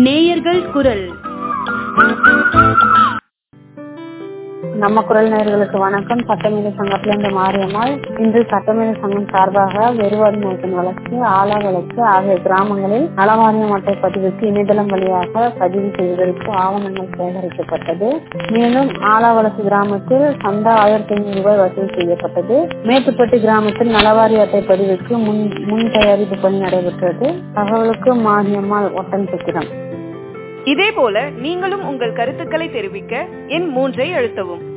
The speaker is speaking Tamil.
நேயர்கள் குரல். நம்ம குரல் நேயர்களுக்கு வணக்கம். சட்டமேதை சங்கத்திலிருந்து மாரியம்மாள். இன்று சட்டமேதை சங்கம் சார்பாக வெறுவாரி நோக்கின் வளர்ச்சி, ஆலா வளர்ச்சி ஆகிய கிராமங்களில் நலவாரியம் அட்டை பதிவுக்கு இணையதளம் வழியாக பதிவு செய்வதற்கு ஆவணங்கள் சேகரிக்கப்பட்டது. மேலும் ஆலா வளர்ச்சி கிராமத்தில் சந்தா 1500 ரூபாய் வசூல் செய்யப்பட்டது. மேட்டுப்பட்டி கிராமத்தில் நலவாரி அட்டை பதிவுக்கு முன் தயாரிப்பு பணி நடைபெற்றது. தகவலுக்கு மாரியம்மாள், ஒட்டன்சத்திரம். இதேபோல நீங்களும் உங்கள் கருத்துக்களை தெரிவிக்க எண் 3 அழுத்தவும்.